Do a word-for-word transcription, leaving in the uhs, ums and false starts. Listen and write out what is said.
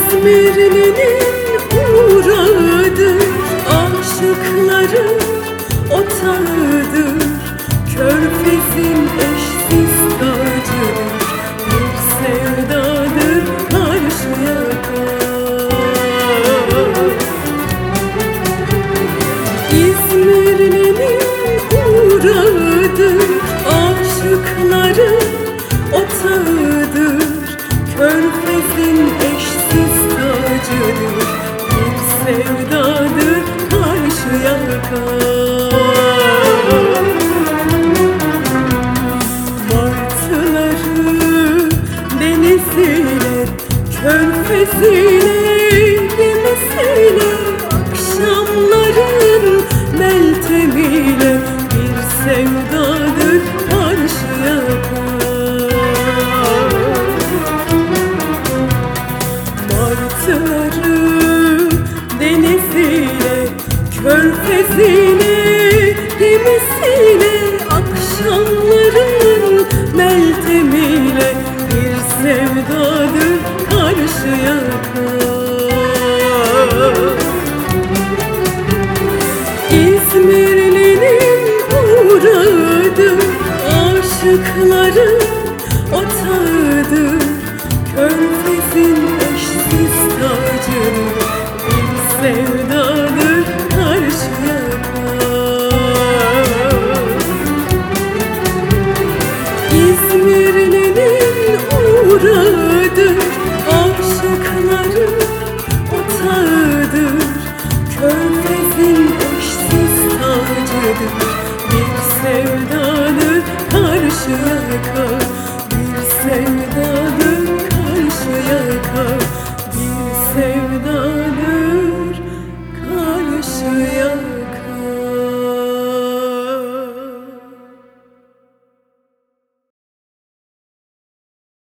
İzmirli'nin uğradıdır, aşıkların otağıdır. Körfez'in eşsiz tacıdır, bir sevdadır Karşıyaka. İzmirli'nin uğradıdır, aşıkların otağıdır. Körfez'in eşsiz tacıdır, bir sevdadır Karşıyaka. Martıları deniziyle, körfeziyle, gemisiyle, akşamların meltemiyle, bir sevdadır Karşıyaka. Martıları deniziyle, körfeziyle, gemisiyle, akşamların meltemiyle, bir sevdadır Karşıyaka. İzmirli'nin uğradıdır, aşıkların otağıdır. Körfez'in eşsiz tacıdır, bir sevdadır Karşıyaka. İzmirli'nin uğradıdır, aşıkların otağıdır. Körfez'in eşsiz tacıdır, bir sevdadır Karşıyaka, bir sevdadır